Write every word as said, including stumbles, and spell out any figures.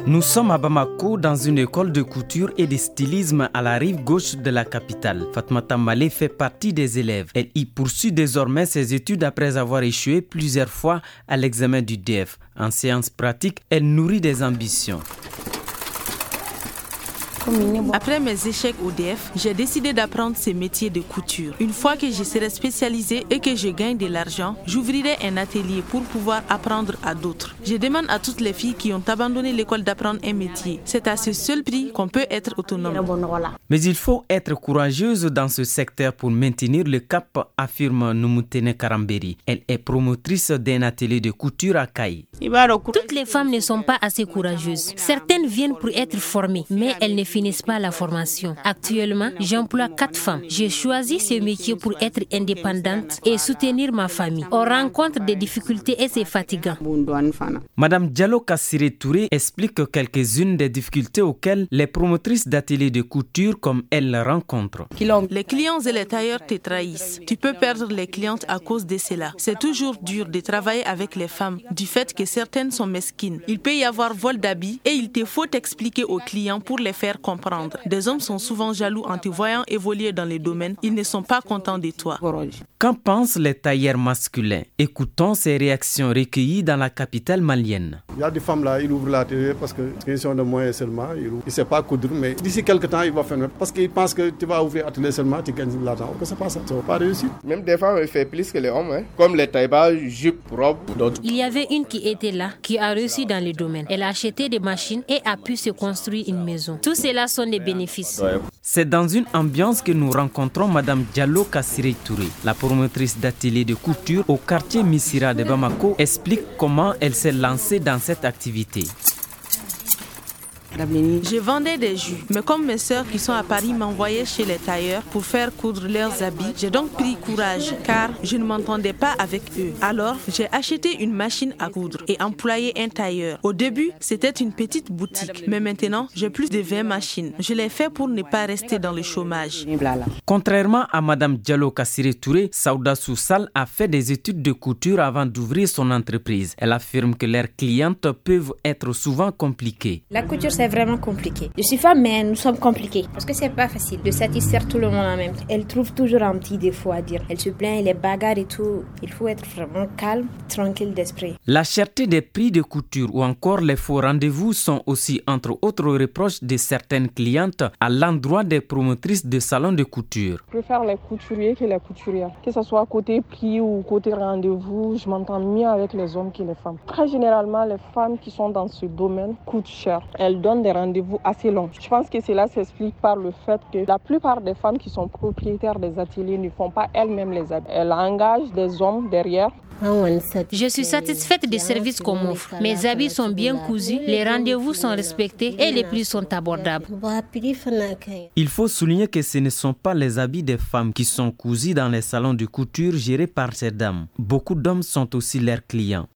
Nous sommes à Bamako dans une école de couture et de stylisme à la rive gauche de la capitale. Fatmata Malé fait partie des élèves. Elle y poursuit désormais ses études après avoir échoué plusieurs fois à l'examen du D F. En séance pratique, elle nourrit des ambitions. Après mes échecs au D F, j'ai décidé d'apprendre ce métier de couture. Une fois que je serai spécialisée et que je gagne de l'argent, j'ouvrirai un atelier pour pouvoir apprendre à d'autres. Je demande à toutes les filles qui ont abandonné l'école d'apprendre un métier. C'est à ce seul prix qu'on peut être autonome. Mais il faut être courageuse dans ce secteur pour maintenir le cap, affirme Numutene Karamberi. Elle est promotrice d'un atelier de couture à Kaï. Toutes les femmes ne sont pas assez courageuses. Certaines viennent pour être formées, mais elles ne finissent pas la formation. Actuellement, j'emploie quatre femmes. J'ai choisi ce métier pour être indépendante et soutenir ma famille. On rencontre des difficultés et c'est fatigant. Madame Diallo Kassiré Touré explique quelques-unes des difficultés auxquelles les promotrices d'ateliers de couture comme elle rencontrent. Les clients et les tailleurs te trahissent. Tu peux perdre les clientes à cause de cela. C'est toujours dur de travailler avec les femmes du fait que certaines sont mesquines. Il peut y avoir vol d'habits et il te faut t'expliquer aux clients pour les faire comprendre. Des hommes sont souvent jaloux en te voyant évoluer dans les domaines. Ils ne sont pas contents de toi. Qu'en pensent les tailleurs masculins? Écoutons ces réactions recueillies dans la capitale malienne. Il y a des femmes là, ils ouvrent l'atelier parce que question de moyens seulement. Ils ne savent pas coudre, mais d'ici quelques temps, ils vont faire parce qu'ils pensent que tu vas ouvrir l'atelier seulement, tu gagnes de l'argent. C'est pas ça, ça va pas réussir. Même des femmes font plus que les hommes, hein. Comme les tailles, jupes, robes. Il y avait une qui était là, qui a réussi dans le domaine. Elle a acheté des machines et a pu se construire une maison. Tout cela sont des bénéfices. C'est dans une ambiance que nous rencontrons Madame Diallo Kassiré Touré. La promotrice d'atelier de couture au quartier Missira de Bamako explique comment elle s'est lancée dans cette activité. Je vendais des jus, mais comme mes sœurs qui sont à Paris m'envoyaient chez les tailleurs pour faire coudre leurs habits, j'ai donc pris courage car je ne m'entendais pas avec eux. Alors, j'ai acheté une machine à coudre et employé un tailleur. Au début, c'était une petite boutique, mais maintenant, j'ai plus de vingt machines. Je l'ai fait pour ne pas rester dans le chômage. Contrairement à Madame Diallo Kassiré Touré, Saouda Soussal a fait des études de couture avant d'ouvrir son entreprise. Elle affirme que leurs clientes peuvent être souvent compliquées. La couture, c'est vraiment compliqué. Je suis femme, mais nous sommes compliqués. Parce que c'est pas facile de satisfaire tout le monde en même temps. Elle trouve toujours un petit défaut à dire. Elle se plaint, elle est bagarre et tout. Il faut être vraiment calme, tranquille d'esprit. La cherté des prix de couture ou encore les faux rendez-vous sont aussi entre autres reproches de certaines clientes à l'endroit des promotrices de salons de couture. Je préfère les couturiers que les couturières. Que ce soit côté prix ou côté rendez-vous, je m'entends mieux avec les hommes que les femmes. Très généralement, les femmes qui sont dans ce domaine coûtent cher. Elles donnent des rendez-vous assez longs. Je pense que cela s'explique par le fait que la plupart des femmes qui sont propriétaires des ateliers ne font pas elles-mêmes les habits. Elles engagent des hommes derrière. Je suis satisfaite des services qu'on m'offre. Mes habits sont bien cousus, les rendez-vous sont respectés et les prix sont abordables. Il faut souligner que ce ne sont pas les habits des femmes qui sont cousus dans les salons de couture gérés par ces dames. Beaucoup d'hommes sont aussi leurs clients.